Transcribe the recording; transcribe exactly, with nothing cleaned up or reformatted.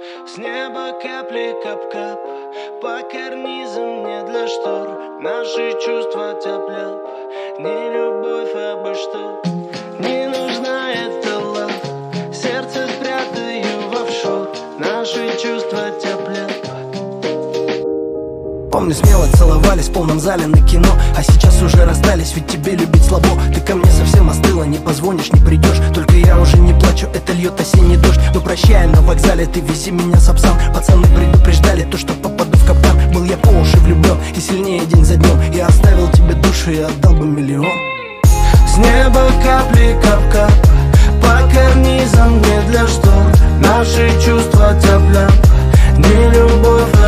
С неба капли кап-кап по карнизам, не для штор. Наши чувства тяп-ляп, не любовь, а бы что. Не нужна эта лав, сердце спрятаю в офшор. Наши чувства тяп-ляп. Помню, смело целовались в полном зале на кино, а сейчас уже расстались, ведь тебе любить слабо. Ты ко мне совсем остыла, не позвонишь, не придешь. Только я уже не плачу, это льет осенний дождь. Но прощай, на вокзале ты вези меня сапсан. Пацаны предупреждали то, что попаду в капкан. Был я по уши влюблен и сильнее день за днем. Я оставил тебе душу и отдал бы миллион. С неба капли кап-кап по карнизам, не для штор. Наши чувства тяп-ляп, не любовь,